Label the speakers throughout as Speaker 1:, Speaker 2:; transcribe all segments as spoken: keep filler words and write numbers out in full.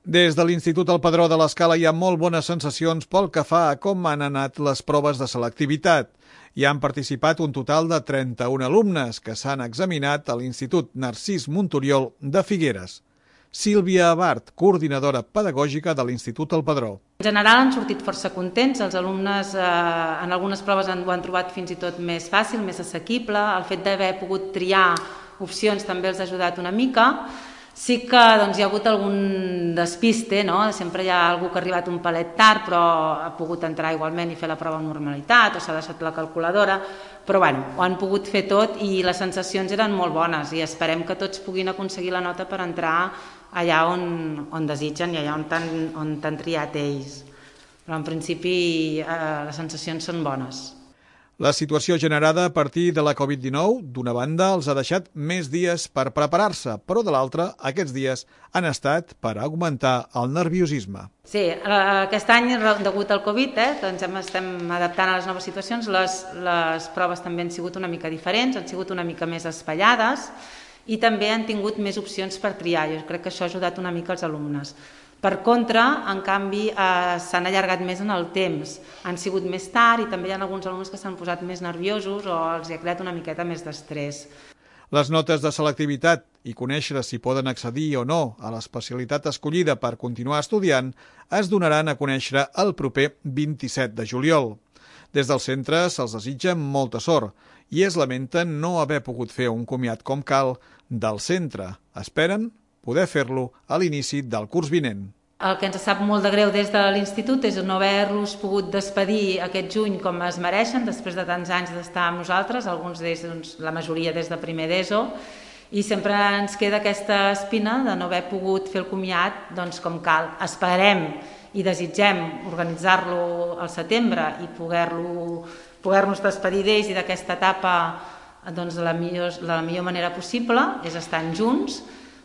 Speaker 1: Des de l'Institut El Padró de l'Escala hi ha molt bones sensacions pel que fa a com han anat les proves de selectivitat. Hi han participat un total de trenta-un alumnes que s'han examinat a l'Institut Narcís Monturiol de Figueres. Sílvia Abart, coordinadora pedagògica de l'Institut El Padró.
Speaker 2: En general han sortit força contents, els alumnes eh, en algunes proves ho han trobat fins i tot més fàcil, més assequible, el fet d'haver pogut triar opcions també els ha ajudat una mica. Sí que doncs, hi ha hagut algun despiste, no? Sempre hi ha algú que ha arribat un palet tard però ha pogut entrar igualment i fer la prova amb normalitat o s'ha deixat la calculadora, però bueno, ho han pogut fer tot i les sensacions eren molt bones i esperem que tots puguin aconseguir la nota per entrar allà on, on desitgen i allà on t'han on t'han triat ells. Però en principi eh, les sensacions són bones.
Speaker 1: La situació generada a partir de la covid dinou, d'una banda, els ha deixat més dies per preparar-se, però de l'altra, aquests dies han estat per augmentar el nerviosisme.
Speaker 2: Sí, aquest any, degut al Covid, eh, que ens estem adaptant a les noves situacions, les, les proves també han sigut una mica diferents, han sigut una mica més espaiades i també han tingut més opcions per triar. Jo crec que això ha ajudat una mica els alumnes. Per contra, en canvi, eh, s'han allargat més en el temps, han sigut més tard i també hi ha alguns alumnes que s'han posat més nerviosos o els ha creat una miqueta més d'estrès.
Speaker 1: Les notes de selectivitat i conèixer si poden accedir o no a l'especialitat escollida per continuar estudiant es donaran a conèixer el proper vint-i-set de juliol. Des del centre se'ls desitja molta sort i es lamenten no haver pogut fer un comiat com cal del centre. Esperen poder fer-lo a l'inici del curs vinent.
Speaker 2: El que ens sap molt de greu des de l'institut és no haver-los pogut despedir aquest juny com es mereixen, després de tants anys d'estar amb nosaltres, alguns d'ells, doncs, la majoria des de primer d'ESO, i sempre ens queda aquesta espina de no haver pogut fer el comiat doncs, com cal. Esperem i desitgem organitzar-lo al setembre i poder-lo poder-nos despedir d'ells i d'aquesta etapa doncs, de, la millor, de la millor manera possible, és estar junts,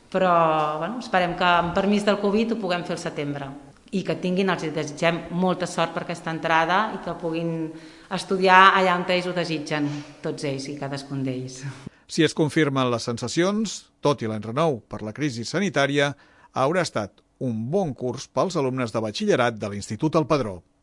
Speaker 2: però bueno, esperem que amb permís del Covid ho puguem fer al setembre i que tinguin, els desitgem molta sort per aquesta entrada i que puguin estudiar allà on ells ho desitgen, tots ells i cadascun d'ells.
Speaker 1: Si es confirmen les sensacions, tot i l'enrenou per la crisi sanitària, haurà estat un bon curs pels alumnes de batxillerat de l'Institut El Padró.